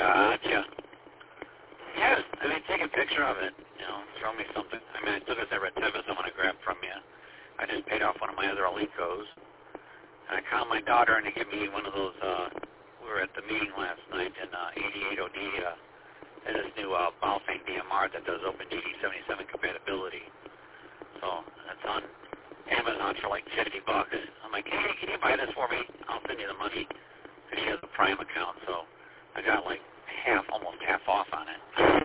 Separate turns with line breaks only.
Gotcha. Yeah, I mean, take a picture of it. Throw me something. I mean, I took it there at Tevis. I want to grab from you. I just paid off one of my other Alicos. And I called my daughter to give me one of those. We were at the meeting last night in 88OD. There's this new Baofeng DMR that does OpenGD77 compatibility. So that's on Amazon for like $50. I'm like, hey, can you buy this for me? I'll send you the money. Because she has a Prime account, so I got like almost half off on it.